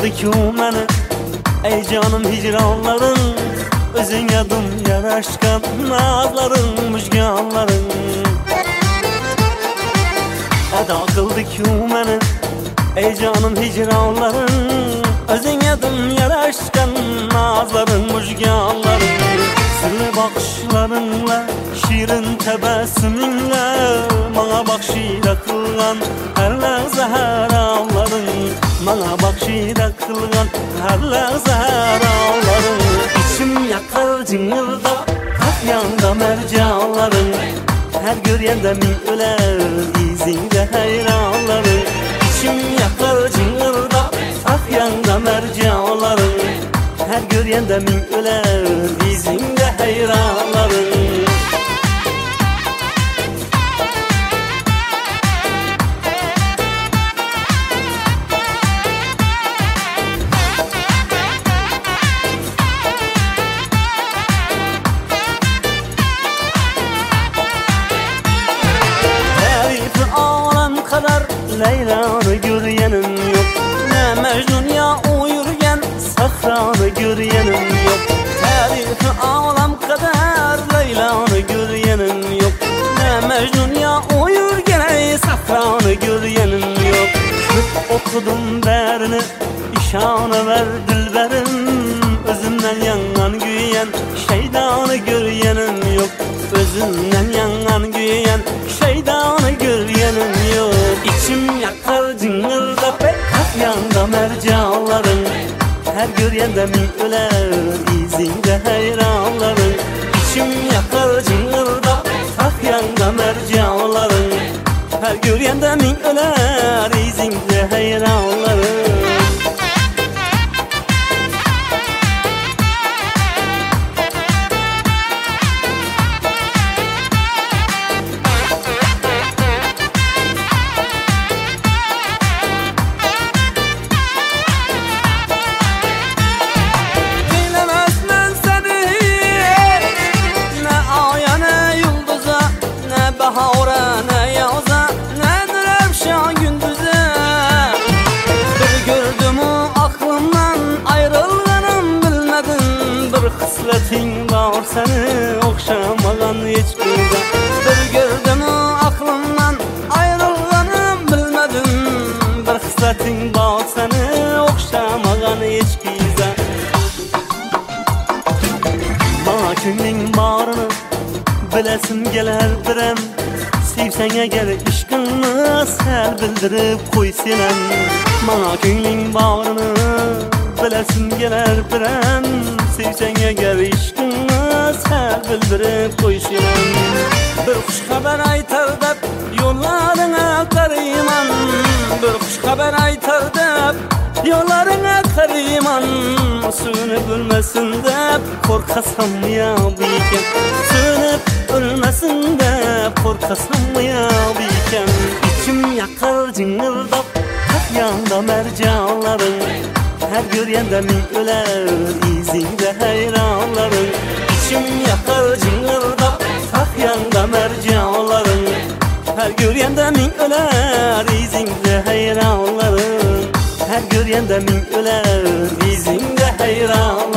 qildi-ku meni ey canım hicranların, özüňe dum yaraşkan nazların, müjganların. Eda qildi-ku meni ey canım hicranların, özüňe dum yaraşkan nazların, müjganların. Sırlı bakışlarınla, şirin tebessümünle bana bakşida kılgan her lahza haramların, bana bakşida kılgan her lahza haramların. İçim yakar cıngırda hak yanda mercanların, her görýände min öler izinde hayranların. İçim yakar cıngırda hak yanda mercanların, her görýände min öler izinde hayranların. Leyla'nı görýänim yok, ne Mecnun ya uyurgen Sahra'nı görýänim yok. Tarihi alam kadar Leyla'nı görýänim yok, ne Mecnun ya uyurgen Sahra'nı görýänim yok. Okudum bärini işana ver dilberim, özümden yanan güýen şeydanı görýänim yok, özümden yanan güýen şeydanı görýänim yok. İçim yakar cıngırda pek hak yanda mercanların, her görýände min öler izinde hayranların. İçim yakar cıngırda hak yanda mercanların, her görýände min öler izinde hayranların. Bahara ne yaza ne revşan gündüze, bir gördüm aklımdan ayrılganım bilmedim. Bir xisletin var seni okşamagan hiç kimse, bir gördüm aklımdan ayrılganım bilmedim. bir xisletin var seni okşamagan hiç kimse. Bana köngling barını bilesim geler direm, sevsen eger işkınni sel bildirip koy senem. Bana köngling barını bilesim geler direm, sevsen eger işkınni sel bildirip koy senem. Bir kuş haber aytar dep yollarına karıyman, bir kuş haber aytar dep yollarına karıyman. Sönüp ölmesin dep korkasam ya biken, sönüp ölmesin dep korkasam ya biken. İçim yakar cıngırdap hak yanda mercanların, her görýände min öler izinde hayranların. İçim yakar cıngırdap hak yanda mercanların, her görýände min öler izinde hayranların. Her görýände min öler izinde hayranların.